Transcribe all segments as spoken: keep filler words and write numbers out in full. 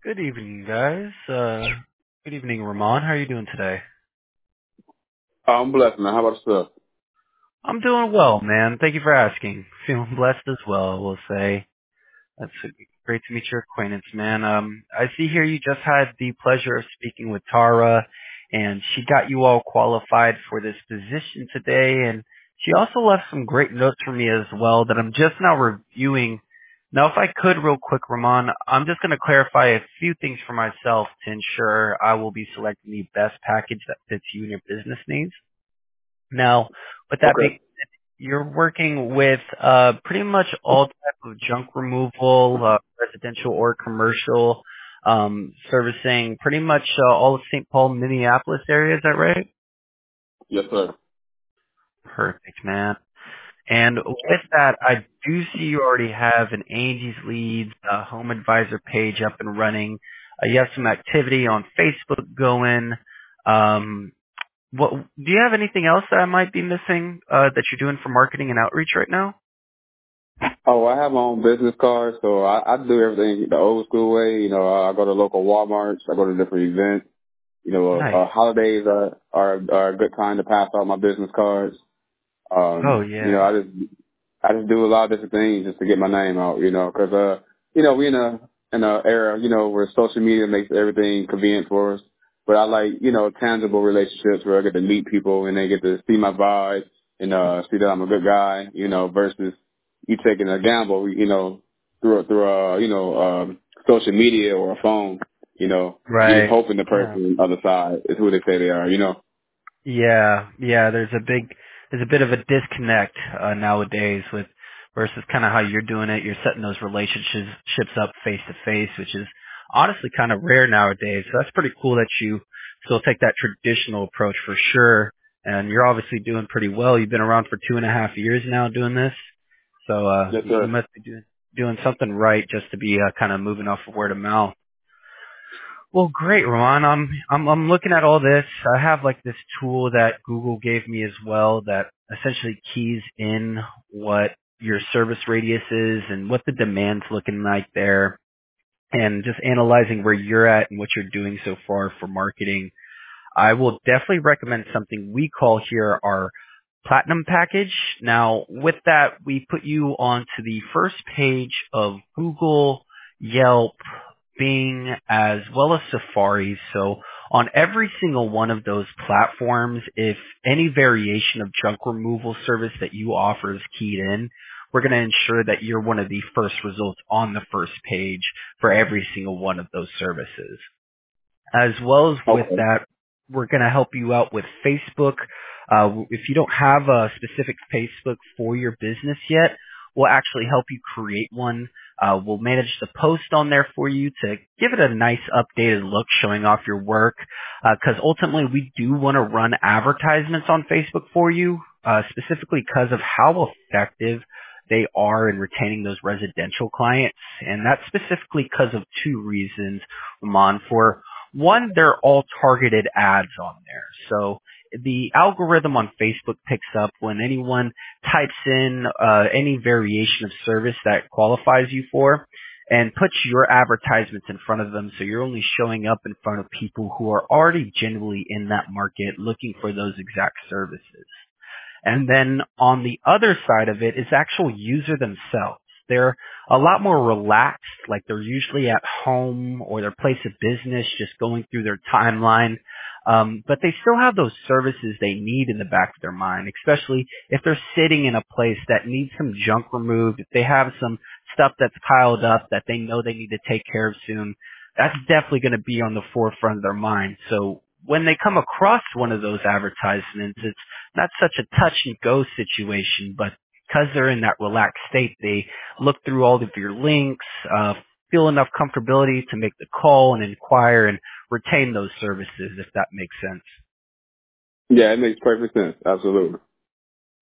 Good evening, guys. Uh, good evening, Ramon. How are you doing today? I'm blessed, man. How about yourself? I'm doing well, man. Thank you for asking. Feeling blessed as well, I will say. That's uh, great to meet your acquaintance, man. Um, I see here you just had the pleasure of speaking with Tara, and she got you all qualified for this position today, and she also left some great notes for me as well that I'm just now reviewing. Now, if I could real quick, Ramon, I'm just going to clarify a few things for myself to ensure I will be selecting the best package that fits you and your business needs. Now, with that being Okay. you're working with uh, pretty much all type of junk removal, uh, residential or commercial, um, servicing pretty much uh, all of Saint Paul, Minneapolis area. Is that right? Yes, sir. Perfect, man. And with that, I do see you already have an Angie's Leads uh, Home Advisor page up and running. Uh, you have some activity on Facebook going. Um, what do you have anything else that I might be missing uh, that you're doing for marketing and outreach right now? Oh, I have my own business card, so I, I do everything the old school way. You know, I go to local Walmarts. I go to different events. You know, uh, Nice. uh, holidays are, are are a good time to pass out my business cards. Oh Um, you know, yeah. I just I just do a lot of different things just to get my name out. You know, because uh, you know, we in a in a era, you know, where social media makes everything convenient for us. But I like, you know, tangible relationships where I get to meet people and they get to see my vibe and uh see that I'm a good guy. You know, versus you taking a gamble. You know, through through uh you know um, social media or a phone. You know, you just Right. hoping the Yeah. person on the other side is who they say they are. You know. Yeah. Yeah. There's a big, there's a bit of a disconnect uh, nowadays with versus kind of how you're doing it. You're setting those relationships ships up face to face, which is honestly kind of rare nowadays. So that's pretty cool that you still take that traditional approach for sure. And you're obviously doing pretty well. You've been around for two and a half years now doing this. So, uh, Yes, you you sir. must be doing, doing something right just to be uh, kind of moving off of word of mouth. Well, great, Ron. I'm I'm I'm looking at all this. I have like this tool that Google gave me as well that essentially keys in what your service radius is and what the demand's looking like there, and just analyzing where you're at and what you're doing so far for marketing. I will definitely recommend something we call here our platinum package. Now, with that, we put you onto the first page of Google, Yelp, Bing, as well as Safari. So on every single one of those platforms, if any variation of junk removal service that you offer is keyed in, we're going to ensure that you're one of the first results on the first page for every single one of those services. As well as with Okay. that, we're going to help you out with Facebook. Uh, if you don't have a specific Facebook for your business yet, we'll actually help you create one. Uh, we'll manage the post on there for you to give it a nice updated look showing off your work. Because ultimately we do want to run advertisements on Facebook for you, uh, specifically because of how effective they are in retaining those residential clients. And that's specifically because of two reasons, Ramon. For one, they're all targeted ads on there. So the algorithm on Facebook picks up when anyone types in uh, any variation of service that qualifies you for and puts your advertisements in front of them, so you're only showing up in front of people who are already generally in that market looking for those exact services. And then on the other side of it is actual user themselves. They're a lot more relaxed, like they're usually at home or their place of business just going through their timeline. Um, but they still have those services they need in the back of their mind, especially if they're sitting in a place that needs some junk removed, if they have some stuff that's piled up that they know they need to take care of soon. That's definitely going to be on the forefront of their mind. So when they come across one of those advertisements, it's not such a touch and go situation, but because they're in that relaxed state, they look through all of your links, uh, feel enough comfortability to make the call and inquire and retain those services, if that makes sense. Yeah, it makes perfect sense. Absolutely.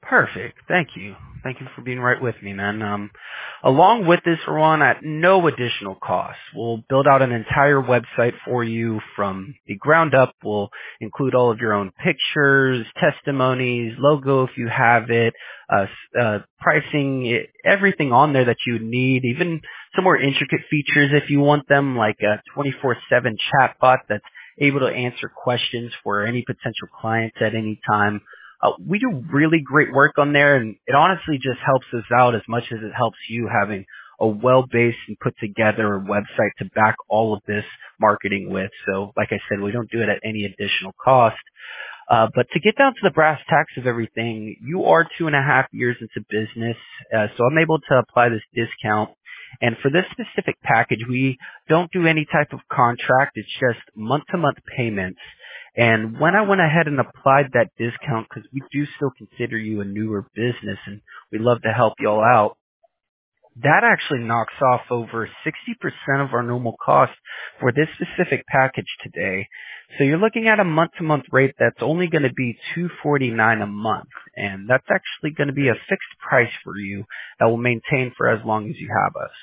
Perfect. Thank you. Thank you for being right with me, man. Um, along with this, Rowan, at no additional cost, we'll build out an entire website for you from the ground up. We'll include all of your own pictures, testimonies, logo if you have it, uh, s- uh, pricing, e- everything on there that you need, even some more intricate features if you want them, like a twenty-four seven chatbot that's able to answer questions for any potential clients at any time. Uh, we do really great work on there, and it honestly just helps us out as much as it helps you having a well-based and put together website to back all of this marketing with. So, like I said, we don't do it at any additional cost. Uh, but to get down to the brass tacks of everything, you are two and a half years into business, uh, so I'm able to apply this discount. And for this specific package, we don't do any type of contract. It's just month-to-month payments. And when I went ahead and applied that discount, because we do still consider you a newer business and we love to help y'all out, that actually knocks off over sixty percent of our normal cost for this specific package today. So you're looking at a month-to-month rate that's only going to be two hundred forty-nine dollars a month, and that's actually going to be a fixed price for you that will maintain for as long as you have us.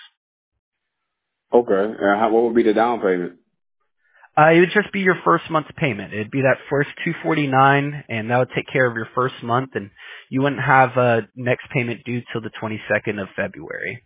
Okay. And how, what would be the down payment? Uh, it would just be your first month's payment. It'd be that first two hundred forty-nine dollars, and that would take care of your first month, and you wouldn't have a next payment due till the twenty-second of February.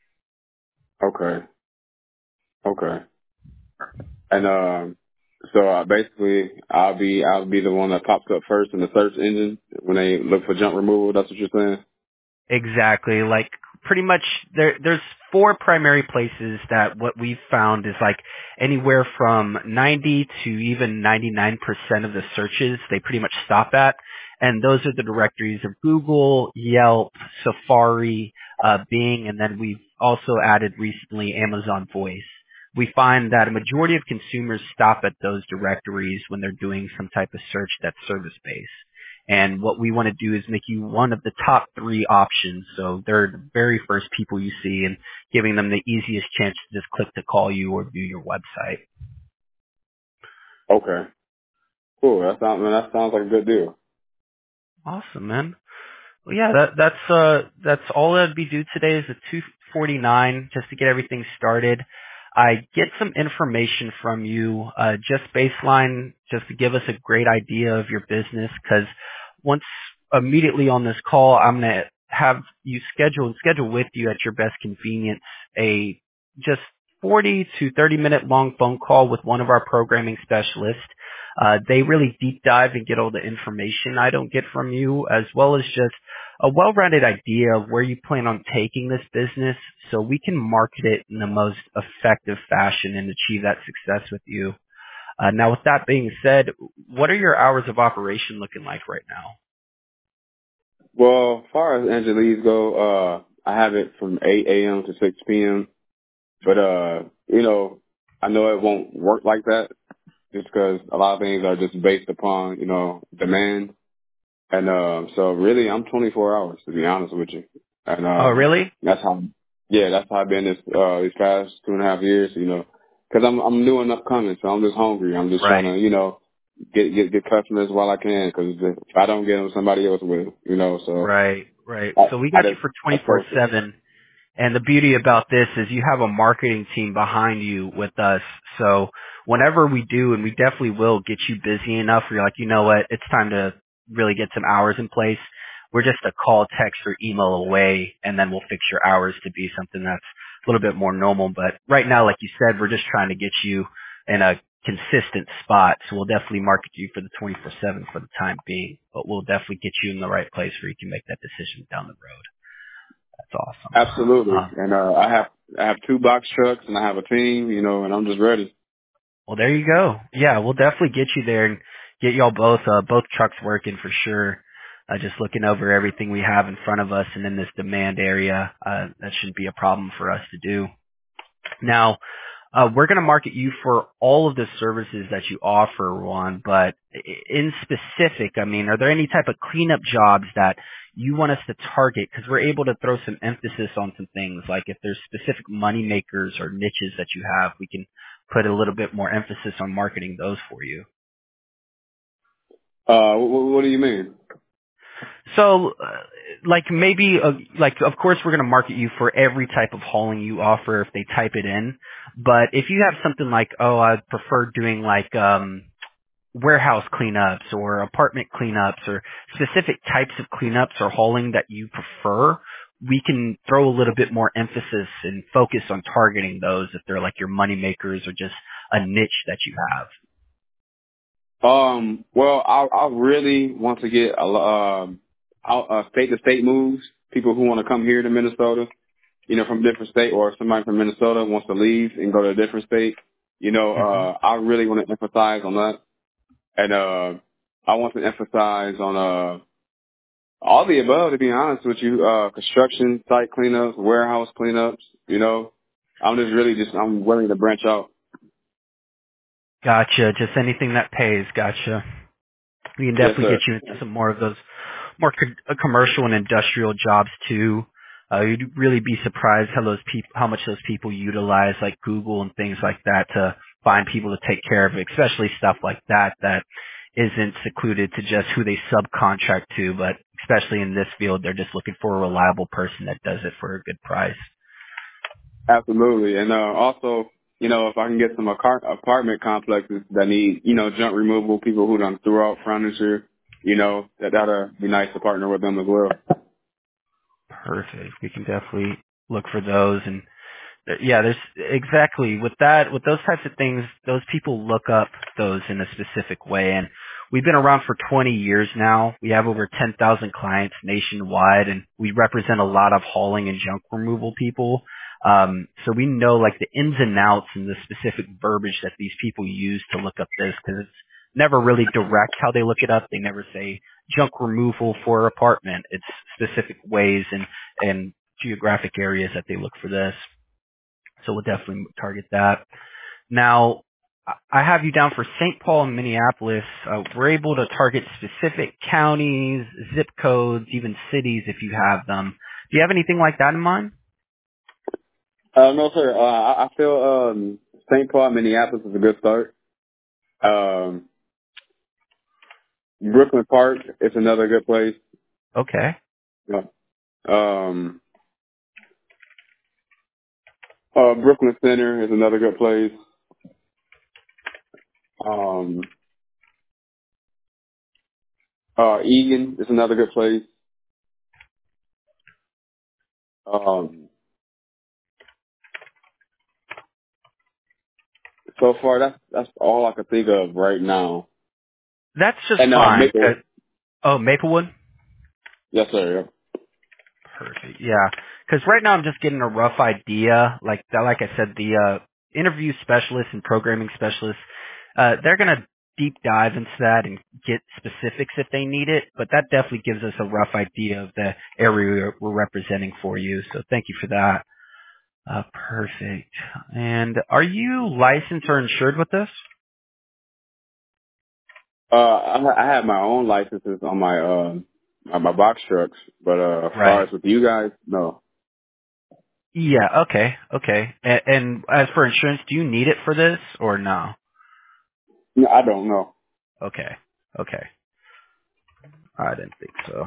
Okay. Okay. And um, so uh, basically, I'll be I'll be the one that pops up first in the search engine when they look for junk removal. That's what you're saying? Exactly. Like pretty much there there's four primary places that what we've found is like anywhere from ninety to even ninety-nine percent of the searches they pretty much stop at. And those are the directories of Google, Yelp, Safari, uh, Bing, and then we've also added recently Amazon Voice. We find that a majority of consumers stop at those directories when they're doing some type of search that's service-based. And what we want to do is make you one of the top three options. So they're the very first people you see and giving them the easiest chance to just click to call you or view your website. Okay. Cool. That sounds man, that sounds like a good deal. Awesome, man. Well, yeah, that, that's, uh, that's all that'd be due today is a two forty-nine just to get everything started. I get some information from you, uh, just baseline, just to give us a great idea of your business. Cause once immediately on this call, I'm going to have you schedule and schedule with you at your best convenience a just forty to thirty minute long phone call with one of our programming specialists. Uh, they really deep dive and get all the information I don't get from you, as well as just a well-rounded idea of where you plan on taking this business so we can market it in the most effective fashion and achieve that success with you. Uh, now, with that being said, what are your hours of operation looking like right now? Well, as far as Angeles go, uh, I have it from eight a.m. to six p.m. But uh, you know, I know it won't work like that just because a lot of things are just based upon you know demand. And um, so really, I'm twenty-four hours to be honest with you. And Oh, um, really? that's how, yeah, that's how I've been this uh, these past two and a half years. You know, because I'm I'm new and upcoming, so I'm just hungry. I'm just trying Right. to you know get get get customers while I can. Because if I don't get them, somebody else will. You know, so Right, right. I So we I got you just for I twenty-four focus. seven. And the beauty about this is you have a marketing team behind you with us. So whenever we do, and we definitely will get you busy enough where you're like, you know what, it's time to really get some hours in place. We're just a call, text, or email away, and then we'll fix your hours to be something that's a little bit more normal. But right now, like you said, we're just trying to get you in a consistent spot. So we'll definitely market you for the twenty-four seven for the time being, but we'll definitely get you in the right place where you can make that decision down the road. That's awesome. Absolutely. Uh, And uh, I have I have two box trucks and I have a team. You know, and I'm just ready. Well, there you go. Yeah, we'll definitely get you there and get y'all both, uh, both trucks working for sure. Uh, just looking over everything we have in front of us and in this demand area, uh, that shouldn't be a problem for us to do. Now, uh, we're going to market you for all of the services that you offer, Juan, but i- in specific, I mean, are there any type of cleanup jobs that you want us to target? Because we're able to throw some emphasis on some things, like if there's specific money makers or niches that you have, we can put a little bit more emphasis on marketing those for you. Uh, what, what do you mean? So, uh, like maybe, uh, like of course we're going to market you for every type of hauling you offer if they type it in. But if you have something like, oh, I prefer doing like um, warehouse cleanups or apartment cleanups or specific types of cleanups or hauling that you prefer, we can throw a little bit more emphasis and focus on targeting those if they're like your money makers or just a niche that you have. Um, well, I I really want to get a lo- um out uh, state to state moves. People who want to come here to Minnesota, you know, from a different state, or somebody from Minnesota wants to leave and go to a different state. You know, hmm uh, I really want to emphasize on that, and uh, I want to emphasize on uh all the above. To be honest with you, uh, construction site cleanups, warehouse cleanups. You know, I'm just really just I'm willing to branch out. Gotcha. Just anything that pays. Gotcha. We can Yes, definitely get sir. you into some more of those more co- uh, commercial and industrial jobs too. Uh, you'd really be surprised how those peop- how much those people utilize like Google and things like that to find people to take care of it, especially stuff like that that isn't secluded to just who they subcontract to, but especially in this field, they're just looking for a reliable person that does it for a good price. Absolutely. And uh, also, you know, if I can get some acar- apartment complexes that need, you know, junk removal, people who done threw out furniture, you know, that that'd be nice to partner with them as well. Perfect. We can definitely look for those. And yeah, there's exactly with that, with those types of things, those people look up those in a specific way. And we've been around for twenty years now. We have over ten thousand clients nationwide, and we represent a lot of hauling and junk removal people. Um, so we know like the ins and outs and the specific verbiage that these people use to look up this, because it's never really direct how they look it up. They never say junk removal for apartment. It's specific ways and, and geographic areas that they look for this. So we'll definitely target that. Now, I I have you down for Saint Paul and Minneapolis. Uh, we're able to target specific counties, zip codes, even cities if you have them. Do you have anything like that in mind? Uh, no, sir. Uh, I, I feel um, Saint Paul, Minneapolis is a good start. Um, Brooklyn Park is another good place. Okay. Yeah. Um, uh, Brooklyn Center is another good place. Um, uh, Egan is another good place. Um, so far, that's that's all I can think of right now. That's just And uh, fine. Maple. 'cause- oh, Maplewood? Yes, sir. Perfect. Yeah. Because right now I'm just getting a rough idea. Like like I said, the uh, interview specialists and programming specialists, uh, they're gonna deep dive into that and get specifics if they need it. But that definitely gives us a rough idea of the area we're representing for you. So thank you for that. Uh, perfect. And are you licensed or insured with this? Uh, I, I have my own licenses on my uh my, my box trucks, but uh, as far Right. as with you guys, no, Yeah. Okay. Okay. And, and as for insurance, do you need it for this or no? no, I don't know. Okay. Okay. I didn't think so.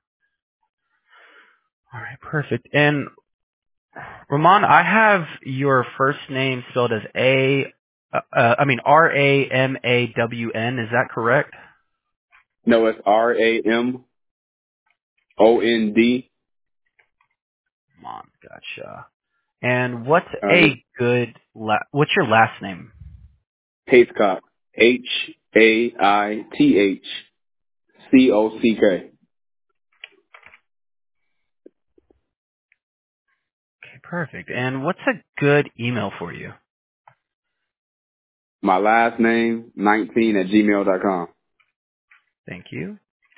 All right, perfect. And Ramon, I have your first name spelled as A, uh, uh, I mean R A M A W N. Is that correct? No, it's R A M O N D. Ramon, gotcha. And what's Uh, a good? La- what's your last name? Haithcock. H A I T H C O C K. Okay, perfect. And what's a good email for you? My last name nineteen at gmail dot com. Thank you.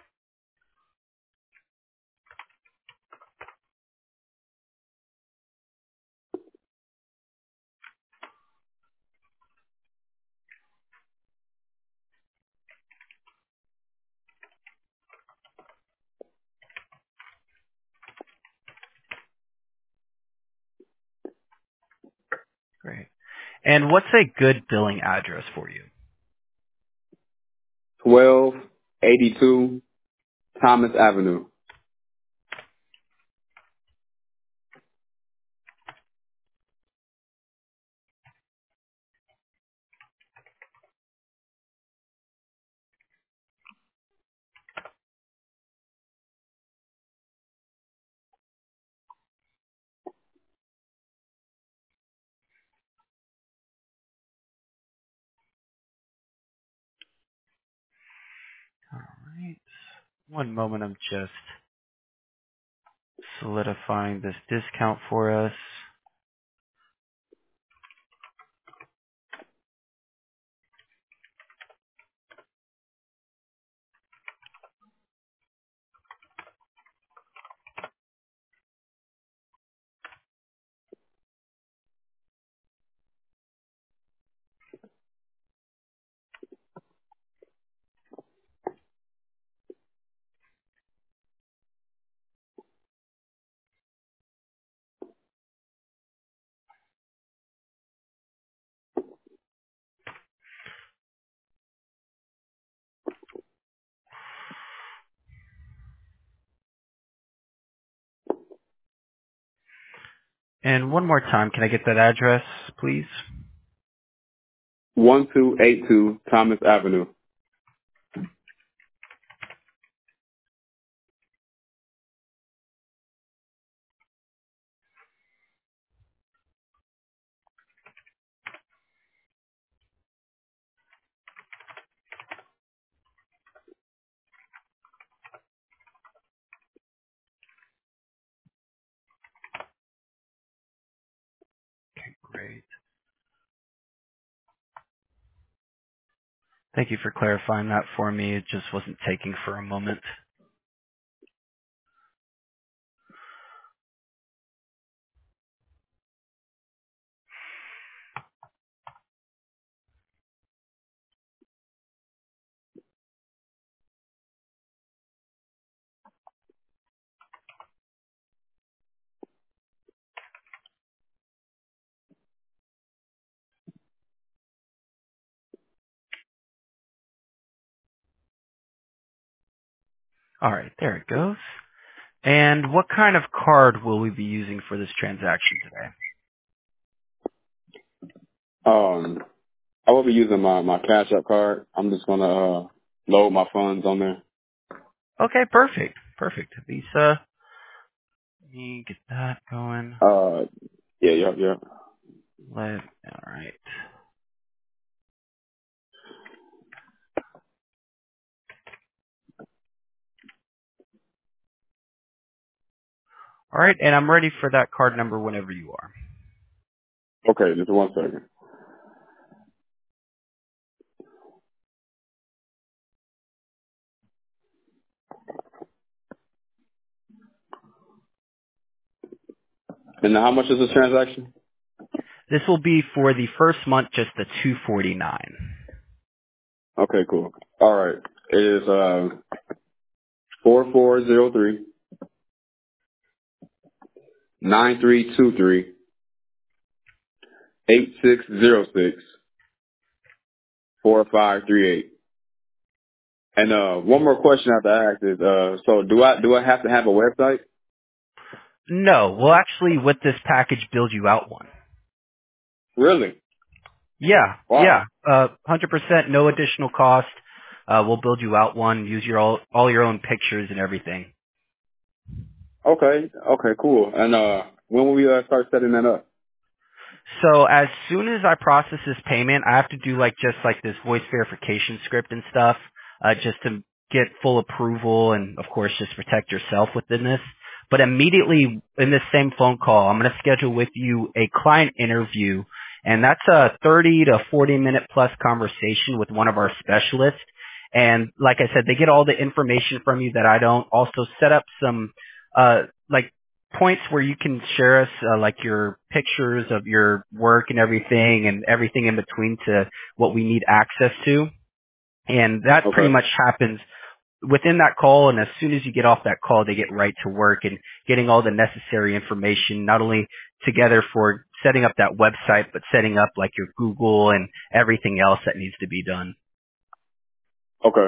Great. And what's a good billing address for you? Twelve eighty two Thomas Avenue. right. One moment, I'm just solidifying this discount for us. And one more time, can I get that address, please? one two eight two Thomas Avenue. Great. Thank you for clarifying that for me. It just wasn't taking for a moment. All right, there it goes. And what kind of card will we be using for this transaction today? Um, I will be using my my Cash App card. I'm just gonna uh, load my funds on there. Okay, perfect. Perfect. Visa. Let me get that going. Uh, yeah, yeah, yeah. Let, all right. All right, and I'm ready for that card number whenever you are. Okay, just one second. And now how much is this transaction? This will be for the first month, just the two forty-nine. Okay, cool. All right. It is uh four four zero three nine three two three eight six zero six four five three eight. And uh, one more question I have to ask is, uh, so do I do I have to have a website? No, we'll actually, with this package, build you out one. Really? Yeah, Wow. yeah. Uh, one hundred percent, no additional cost. Uh, we'll build you out one, use your all, all your own pictures and everything. Okay. Okay. Cool. And uh, when will we uh, start setting that up? So as soon as I process this payment, I have to do like just like this voice verification script and stuff, uh, just to get full approval and of course just protect yourself within this. But immediately in this same phone call, I'm going to schedule with you a client interview, and that's a thirty to forty minute plus conversation with one of our specialists. And like I said, they get all the information from you that I don't. Also set up some, uh, like points where you can share us uh, like your pictures of your work and everything and everything in between to what we need access to. And that pretty Okay. much happens within that call. And as soon as you get off that call, they get right to work and getting all the necessary information, not only together for setting up that website, but setting up like your Google and everything else that needs to be done. Okay.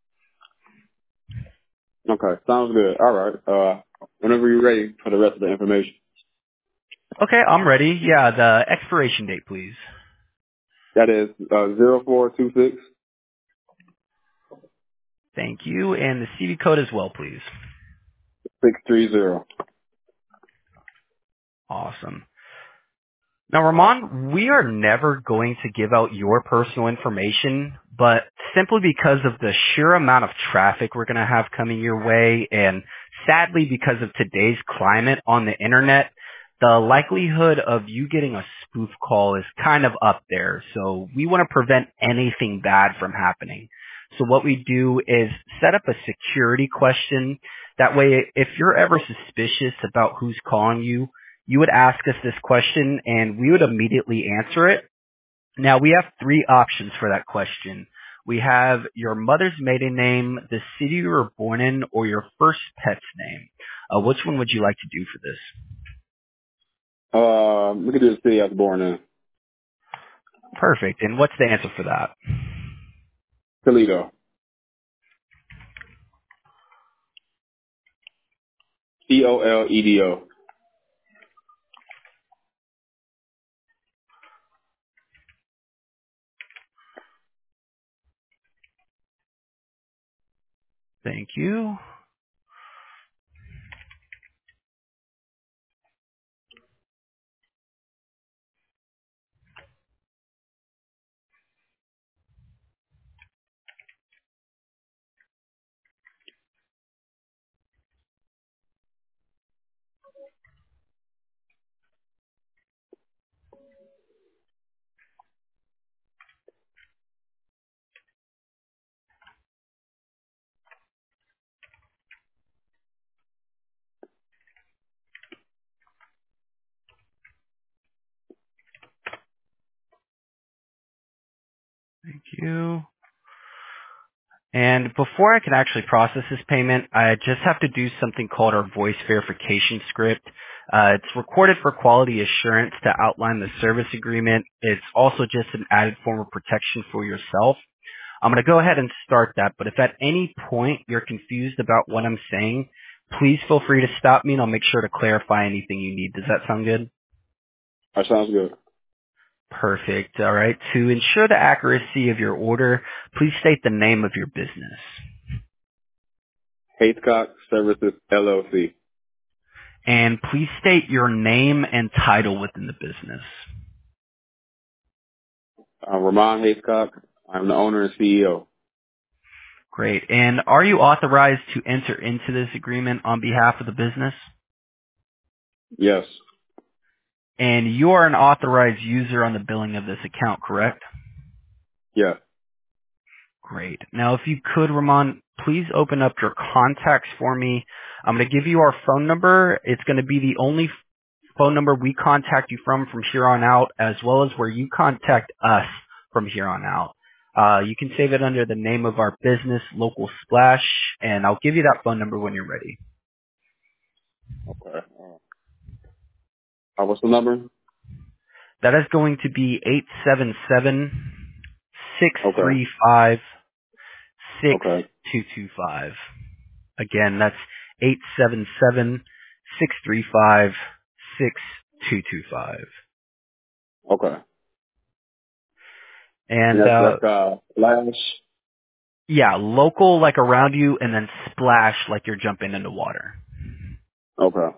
Okay. Sounds good. All right. Uh, whenever you're ready for the rest of the information. Okay, I'm ready. Yeah, the expiration date, please. That is uh zero four two six. Thank you. And the C V code as well, please. six three zero. Awesome. Now, Ramon, we are never going to give out your personal information, but simply because of the sheer amount of traffic we're going to have coming your way, and sadly because of today's climate on the internet, the likelihood of you getting a spoof call is kind of up there. So we want to prevent anything bad from happening. So what we do is set up a security question. That way, if you're ever suspicious about who's calling you, you would ask us this question and we would immediately answer it. Now, we have three options for that question. We have your mother's maiden name, the city you were born in, or your first pet's name. Uh, which one would you like to do for this? Uh, we could do the city I was born in. Perfect. And what's the answer for that? Toledo. C O L E D O. Thank you. Thank you. And before I can actually process this payment, I just have to do something called our voice verification script. Uh, it's recorded for quality assurance to outline the service agreement. It's also just an added form of protection for yourself. I'm going to go ahead and start that, but if at any point you're confused about what I'm saying, please feel free to stop me and I'll make sure to clarify anything you need. Does that sound good? That sounds good. Perfect. All right. To ensure the accuracy of your order, please state the name of your business. Haycock Services L L C. And please state your name and title within the business. Uh, Ramon Haycock. I'm the owner and C E O. Great. And are you authorized to enter into this agreement on behalf of the business? Yes. And you are an authorized user on the billing of this account, correct? Yeah. Great. Now, if you could, Ramon, please open up your contacts for me. I'm going to give you our phone number. It's going to be the only phone number we contact you from from here on out, as well as where you contact us from here on out. Uh, you can save it under the name of our business, Local Splash, and I'll give you that phone number when you're ready. Okay. Uh, what's the number? That is going to be eight seven seven, six Okay. three five, six Okay. two two five. Again, that's eight seven seven, six three five, six two two five. Okay. And And, that's, uh, that's, uh, Flash. yeah, local like around you, and then splash like you're jumping into water. Okay.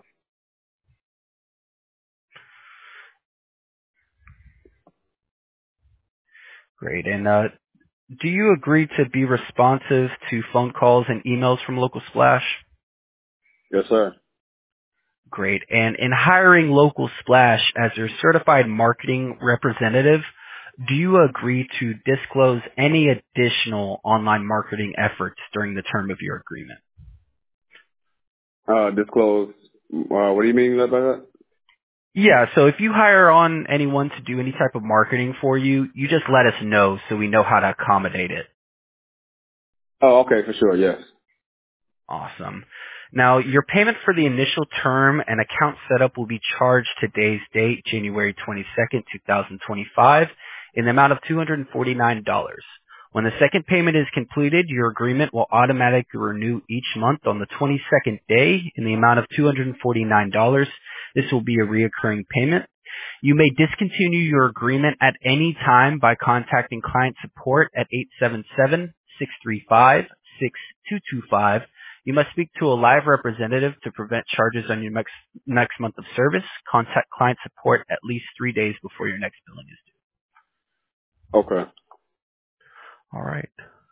Great. And, uh, do you agree to be responsive to phone calls and emails from Local Splash? Yes, sir. Great. And in hiring Local Splash as your certified marketing representative, do you agree to disclose any additional online marketing efforts during the term of your agreement? Uh, disclose. Uh, what do you mean by that? Yeah, so if you hire on anyone to do any type of marketing for you, you just let us know so we know how to accommodate it. Oh, okay, for sure. Yes. Awesome. Now, your payment for the initial term and account setup will be charged today's date, January twenty-second, twenty twenty-five, in the amount of two hundred forty-nine dollars. When the second payment is completed, your agreement will automatically renew each month on the twenty-second day in the amount of two hundred forty-nine dollars. This will be a reoccurring payment. You may discontinue your agreement at any time by contacting client support at eight seven seven, six three five, six two two five. You must speak to a live representative to prevent charges on your next, next month of service. Contact client support at least three days before your next billing is due. Okay. All right.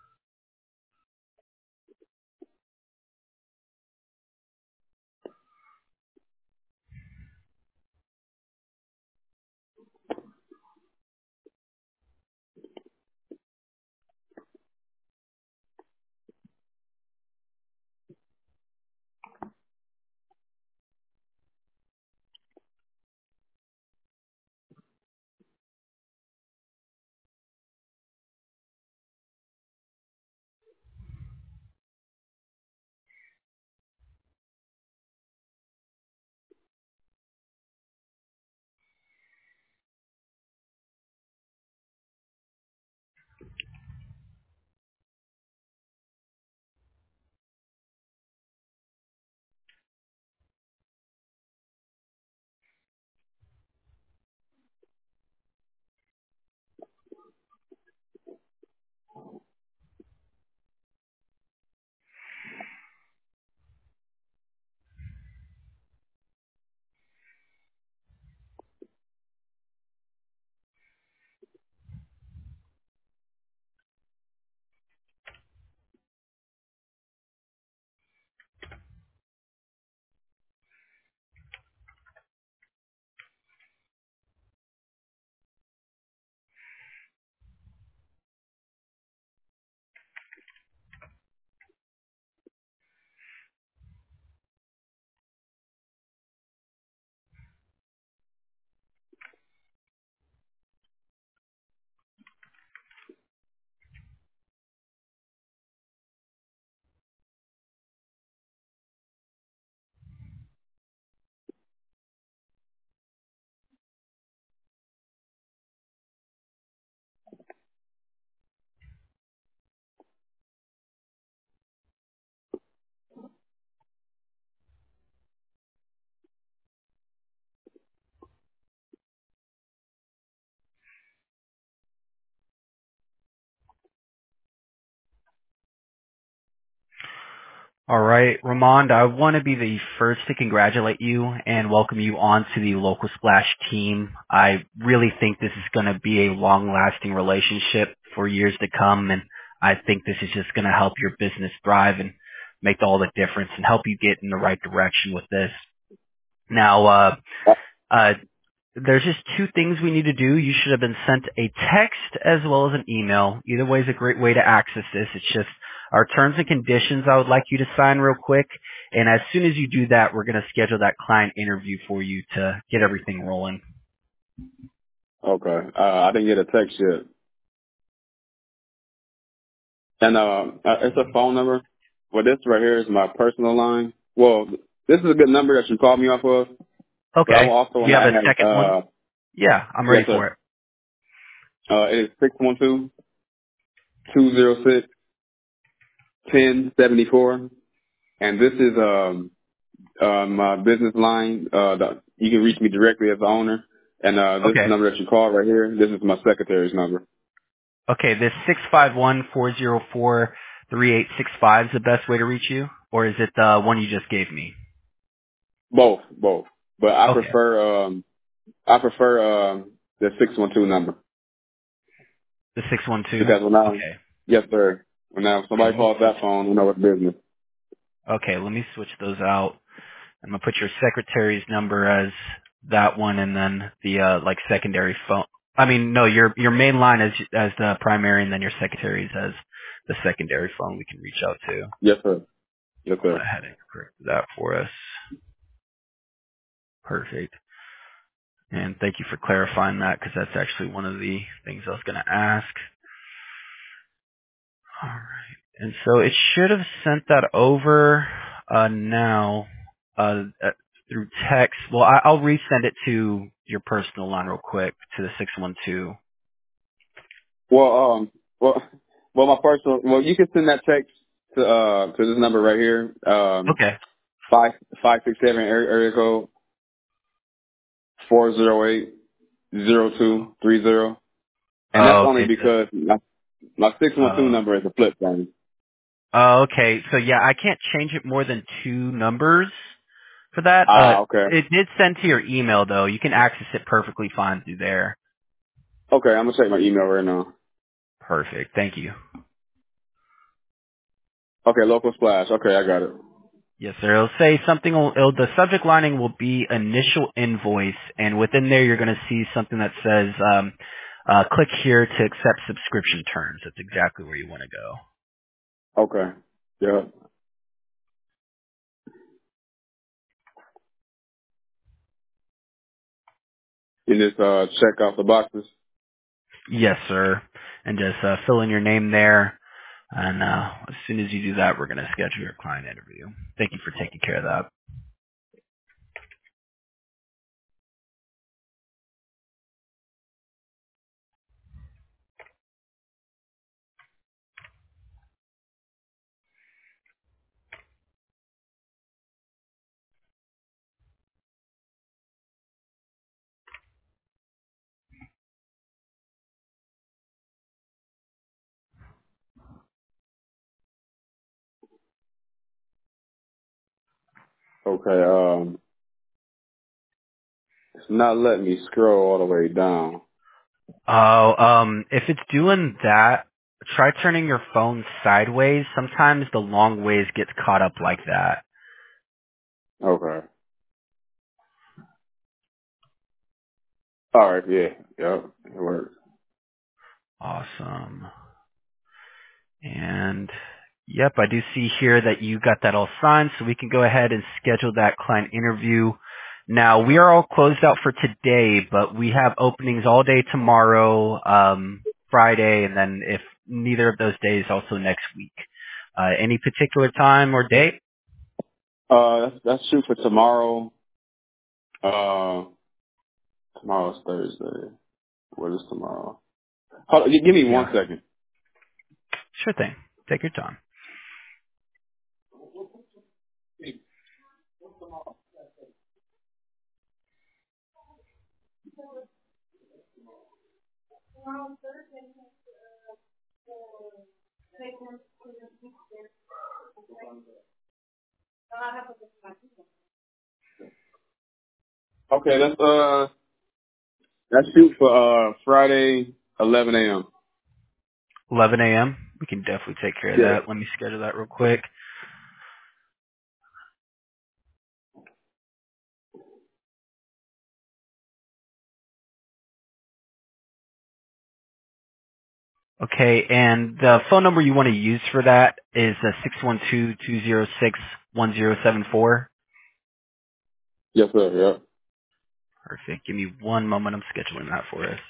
All right, Ramond, I want to be the first to congratulate you and welcome you onto the Local Splash team. I really think this is going to be a long-lasting relationship for years to come, and I think this is just going to help your business thrive and make all the difference and help you get in the right direction with this. Now, uh, uh, there's just two things we need to do. You should have been sent a text as well as an email. Either way is a great way to access this. It's just our terms and conditions I would like you to sign real quick. And as soon as you do that, we're going to schedule that client interview for you to get everything rolling. Okay. Uh, I didn't get a text yet. And uh, uh, it's a phone number. Well, this right here is my personal line. Well, this is a good number that you called me off of. But I will Okay. also Do want you to have a add, second one? uh, Yeah, I'm yes, ready for sir. it. Uh, it is six one two, two zero six, ten seventy four. And this is, um, uh, my business line. Uh, the, you can reach me directly as the owner. And, uh, this Okay. number that you called right here, this is my secretary's number. Okay, this six five one, four zero four, three eight six five is the best way to reach you? Or is it the one you just gave me? Both, both. But I Okay. prefer, um, I prefer, um, the six one two number. The six one two? Because when I, Okay. yes, sir. When now Okay, somebody let me calls switch. that phone, you know what business. Okay, let me switch those out. I'm gonna put your secretary's number as that one, and then the uh, like secondary phone. I mean, no, your your main line as as the primary, and then your secretary's as the secondary phone we can reach out to. Yes, sir. Yes, I went sir. ahead and corrected that for us. Perfect. And thank you for clarifying that because that's actually one of the things I was gonna ask. All right. And so it should have sent that over uh, now uh, uh, through text. Well, I, I'll resend it to your personal line real quick to the six one two. Well, um, well, well, my personal, well, you can send that text to, uh, to this number right here. Um, Okay. five, five, six, seven, area, area code four zero eight zero two three zero. And that's Oh, only okay. So, because my, my six one two uh, number is a flip phone. oh, okay. So yeah, I can't change it more than two numbers for that. Uh, Ah, okay. it did send to your email though. You can access it perfectly fine through there. Okay, I'm gonna check my email right now. Perfect. Thank you. Okay, local splash. Okay, I got it. Yes, sir. It'll say something. Will, it'll, the subject lining will be initial invoice, and within there you're going to see something that says, um, uh, "Click here to accept subscription terms." That's exactly where you want to go. Okay. Yeah. You just uh check off the boxes. Yes, sir. And just uh, fill in your name there. And uh, as soon as you do that, we're going to schedule your client interview. Thank you for taking care of that. Okay. Um, it's not letting me scroll all the way down. Oh, um, if it's doing that, try turning your phone sideways. Sometimes the long ways gets caught up like that. Okay. All right. Yeah. Yep. It works. Awesome. And yep, I do see here that you got that all signed, so we can go ahead and schedule that client interview. Now, we are all closed out for today, but we have openings all day tomorrow, um, Friday, and then if neither of those days, also next week. Uh, any particular time or date? Uh, that's that's shoot for tomorrow. Uh, tomorrow's Thursday. What is tomorrow? Hold on, gi- give me one Yeah, second. sure thing. Take your time. Okay, that's uh, that's shoot for uh Friday, eleven a.m. eleven a.m. We can definitely take care of Yeah. that. Let me schedule that real quick. Okay, and the phone number you want to use for that is uh, six one two, two zero six, one zero seven four. Yes, sir. Yep. Perfect. Give me one moment. I'm scheduling that for us.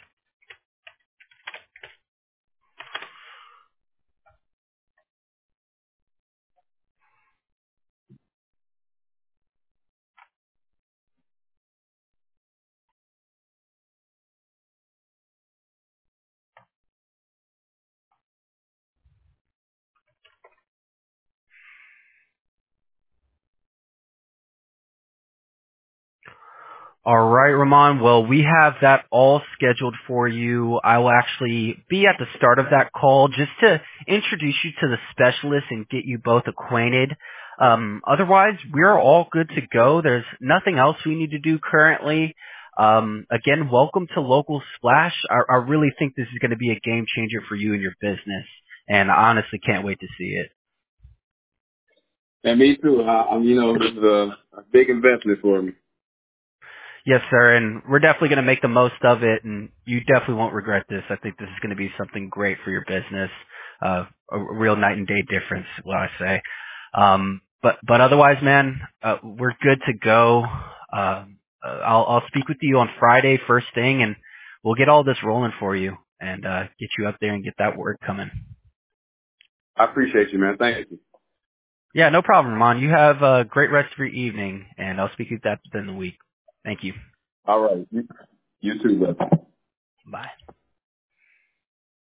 All right, Ramon. Well, we have that all scheduled for you. I will actually be at the start of that call just to introduce you to the specialist and get you both acquainted. Um, otherwise, we're all good to go. There's nothing else we need to do currently. Um, again, welcome to Local Splash. I, I really think this is going to be a game changer for you and your business, and I honestly can't wait to see it. And me too. I, I'm, you know, this is a, a big investment for me. Yes, sir, and we're definitely going to make the most of it, and you definitely won't regret this. I think this is going to be something great for your business, uh, a real night and day difference, what I say. Um, but but otherwise, man, uh, we're good to go. Uh, uh, I'll I'll speak with you on Friday first thing, and we'll get all this rolling for you and uh, get you up there and get that work coming. I appreciate you, man. Thank you. Yeah, no problem, Ramon. You have a great rest of your evening, and I'll speak with you at the end of the week. Thank you. All right. You, you too, brother. Bye.